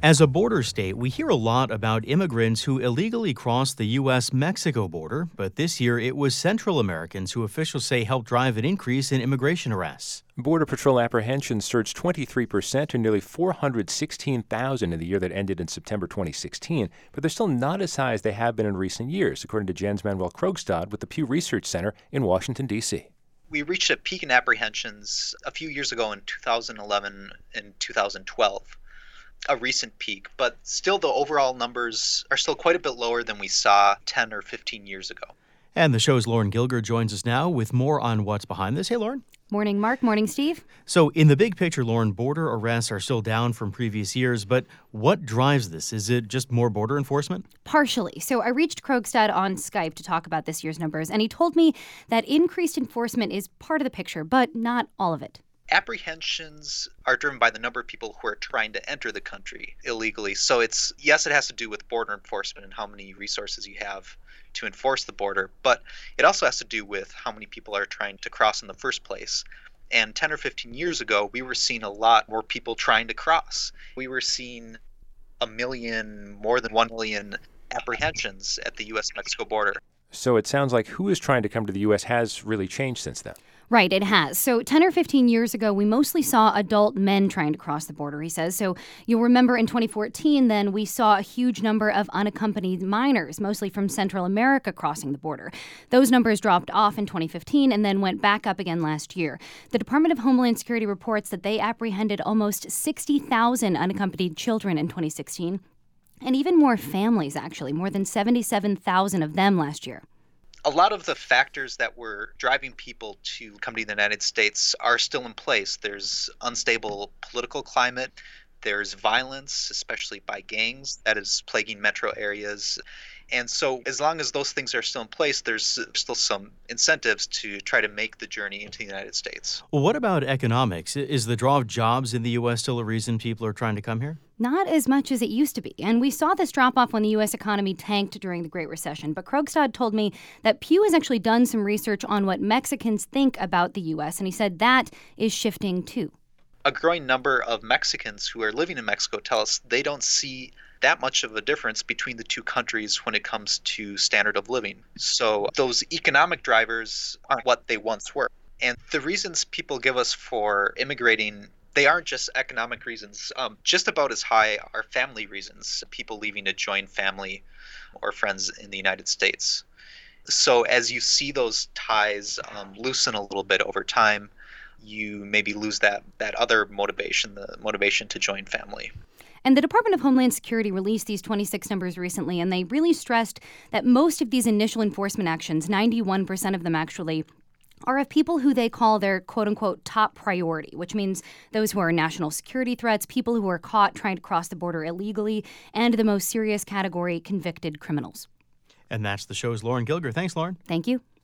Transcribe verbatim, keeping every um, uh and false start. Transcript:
As a border state, we hear a lot about immigrants who illegally cross the U S Mexico border, but this year it was Central Americans who officials say helped drive an increase in immigration arrests. Border Patrol apprehensions surged twenty-three percent to nearly four hundred sixteen thousand in the year that ended in September twenty sixteen, but they're still not as high as they have been in recent years, according to Jens Manuel Krogstad with the Pew Research Center in Washington, D C. We reached a peak in apprehensions a few years ago in two thousand eleven and two thousand twelve. A recent peak, but still the overall numbers are still quite a bit lower than we saw ten or fifteen years ago. And the show's Lauren Gilger joins us now with more on what's behind this. Hey, Lauren. Morning, Mark. Morning, Steve. So in the big picture, Lauren, border arrests are still down from previous years, but what drives this? Is it just more border enforcement? Partially. So I reached Krogstad on Skype to talk about this year's numbers, and he told me that increased enforcement is part of the picture, but not all of it. Apprehensions are driven by the number of people who are trying to enter the country illegally. So it's, yes, it has to do with border enforcement and how many resources you have to enforce the border, but it also has to do with how many people are trying to cross in the first place. And ten or fifteen years ago, we were seeing a lot more people trying to cross. We were seeing a million, more than one million apprehensions at the U S Mexico border. So it sounds like who is trying to come to the U S has really changed since then. Right, it has. So ten or fifteen years ago, we mostly saw adult men trying to cross the border, he says. So you'll remember in twenty fourteen, then, we saw a huge number of unaccompanied minors, mostly from Central America, crossing the border. Those numbers dropped off in twenty fifteen and then went back up again last year. The Department of Homeland Security reports that they apprehended almost sixty thousand unaccompanied children in twenty sixteen, and even more families, actually, more than seventy-seven thousand of them last year. A lot of the factors that were driving people to come to the United States are still in place. There's unstable political climate. There's violence, especially by gangs, that is plaguing metro areas. And so as long as those things are still in place, there's still some incentives to try to make the journey into the United States. Well, what about economics? Is the draw of jobs in the U S still a reason people are trying to come here? Not as much as it used to be. And we saw this drop off when the U S economy tanked during the Great Recession. But Krogstad told me that Pew has actually done some research on what Mexicans think about the U S, and he said that is shifting too. A growing number of Mexicans who are living in Mexico tell us they don't see that much of a difference between the two countries when it comes to standard of living. So those economic drivers aren't what they once were. And the reasons people give us for immigrating, they aren't just economic reasons. Um, just about as high are family reasons, people leaving to join family or friends in the United States. So as you see those ties um, loosen a little bit over time, you maybe lose that, that other motivation, the motivation to join family. And the Department of Homeland Security released these twenty-six numbers recently, and they really stressed that most of these initial enforcement actions, ninety-one percent of them actually, are of people who they call their quote-unquote top priority, which means those who are national security threats, people who are caught trying to cross the border illegally, and the most serious category, convicted criminals. And that's the show's Lauren Gilger. Thanks, Lauren. Thank you.